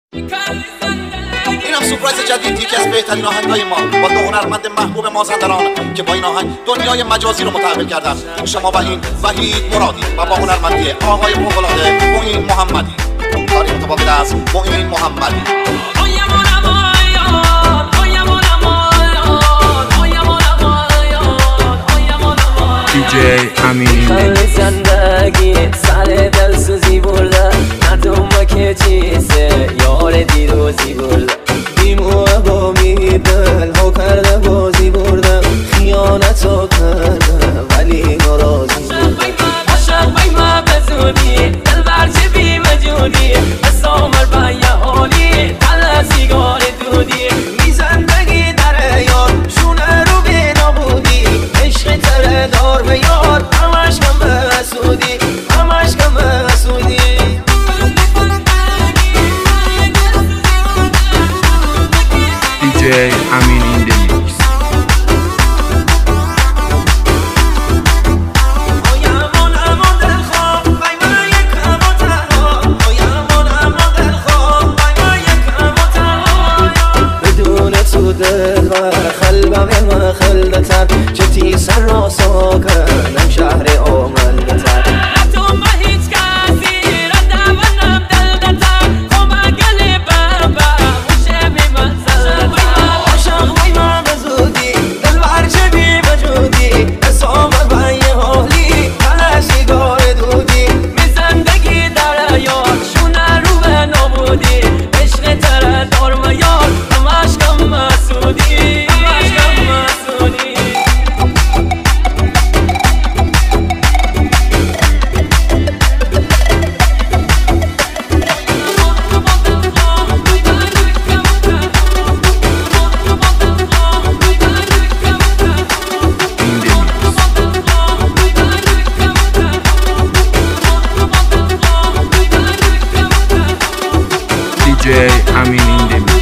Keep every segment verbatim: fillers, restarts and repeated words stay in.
اینم سورپرایز جدید، یکی از بهترین آهنگای ما با دو هنرمند محبوب مازندران که با این آهنگ دنیای مجازی رو متحول کردن. شما و این وحید مرادی و با هنرمندی آقای فوق‌العاده معین محمدی. کاری متفاوت از معین محمدی. دی جی امین زندگی سر دلسوزی برده ندوم که چیزه یار دیروزی برده بیموه با میدل ها کرده بازی برده خیانت ها کرده ولی ناراضی برده عشق بیمه بزونی دل برچه بی مجونی بسامر با یه حالی دل سیگار دودی می زندگی در یار شونه رو بی نبودی عشق تره دار به یار همش کم مسودی همش کم مسودی دی جی امین این دمیکس. خلبم ما خلدتر چتی سر را ساکنم شهر آملدتر نتون با هیچ کسی رده ونم دلدتر خوبه گلی بابا موشه بی منزلتر عاشق بی من بزودی دل برچه بی وجودی اسامت با یه حالی دل سیگار دودی می زندگی در یار شونه رو به نبودی عشق تره دار و یار همش کم مسودی دی جی امین این دمیکس.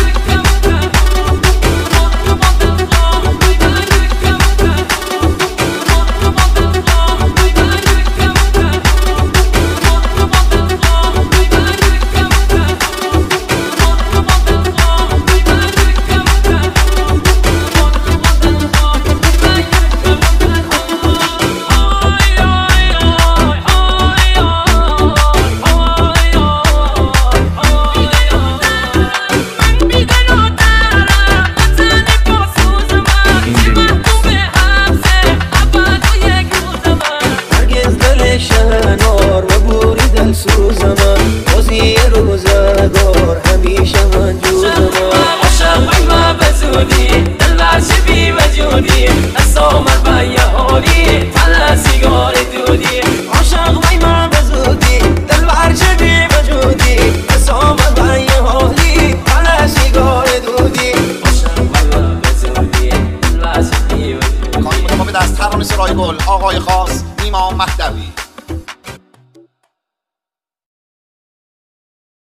شنار و بوری دل سوزم بازی روزگار همیشه من جوزم عاشق بیمه بزودی دل برچه بی وجودی اسامر با یه حالی تل سیگار دودی عاشق بیمه بزودی دل برچه بی وجودی اسامر با یه حالی تل سیگار دودی عاشق بیمه بزودی دل برچه بی وجودی. کاری متفاوت از ترانه سرای گل آقای خاص نیما مهدوی.